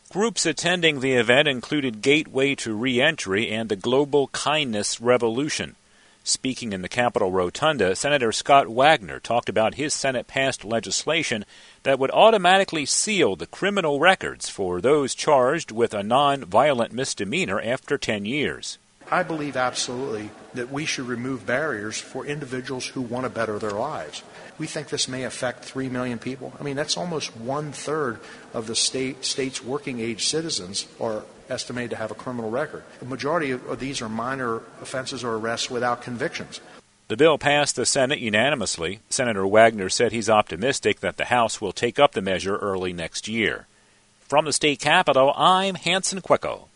Groups attending the event included Gateway to Reentry and the Global Kindness Revolution. Speaking in the Capitol Rotunda, Senator Scott Wagner talked about his Senate-passed legislation that would automatically seal the criminal records for those charged with a non-violent misdemeanor after 10 years. I believe absolutely that we should remove barriers for individuals who want to better their lives. We think this may affect 3 million people. I mean, that's almost 1/3 of the state's working-age citizens are estimated to have a criminal record. The majority of these are minor offenses or arrests without convictions. The bill passed the Senate unanimously. Senator Wagner said he's optimistic that the House will take up the measure early next year. From the state capitol, I'm Hanson Quicko.